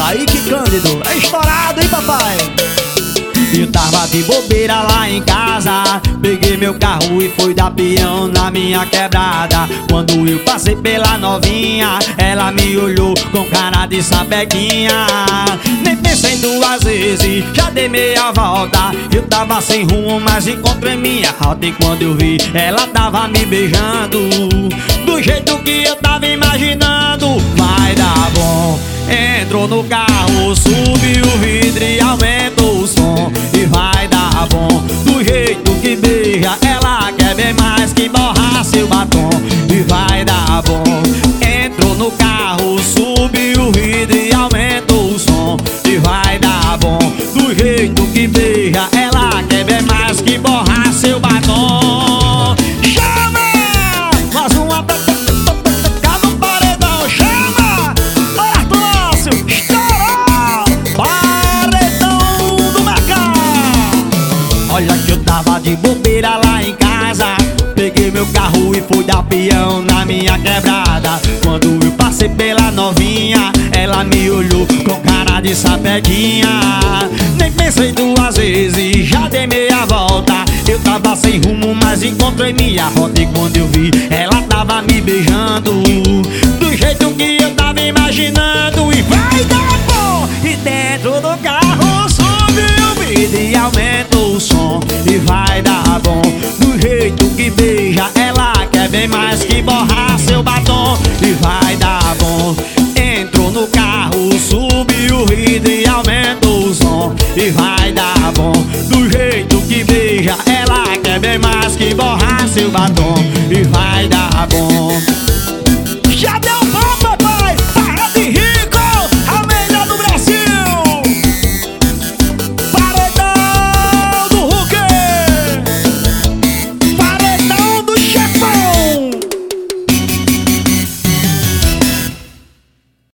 Kaique Cândido, é estourado, hein, papai? Eu tava de bobeira lá em casa, peguei meu carro e fui dar peão na minha quebrada. Quando eu passei pela novinha, ela me olhou com cara de sapequinha. Nem pensei duas vezes, já dei meia volta. Eu tava sem rumo, mas encontrei minha rota. E quando eu vi, ela tava me beijando do jeito que eu tava imaginando. Vai dar bom. Entrou no carro, subiu o vidro e aumentou o som. E vai dar bom, do jeito que beija, ela quer bem mais que borrar seu batom. E vai dar bom. Entrou no carro, subiu o vidro e aumentou o som. E vai dar bom, do jeito que beija, ela quer bem mais que borrar seu batom. Chama! Mais uma pra tocar no paredão. Chama! Arthur Lócio, estourou! Paredão do mercado. Olha que eu tava de bobeira lá em casa, peguei meu carro e fui dar peão na minha quebrada. Quando eu passei pela novinha, ela me olhou com cara de sapequinha. Nem pensei duas vezes, já dei meia volta. Eu tava sem rumo, mas encontrei minha rota. E quando eu vi, ela tava me beijando do jeito que eu tava imaginando. E vai dar bom! E dentro do carro subiu o vidro e aumentou o som. E vai dar bom, do jeito que beija, ela quer bem mais que borrar seu batom. E vai dar bom. Entrou no carro, subiu o vidro e aumentou o som. E vai dar bom, do jeito que beija, ela quer bem mais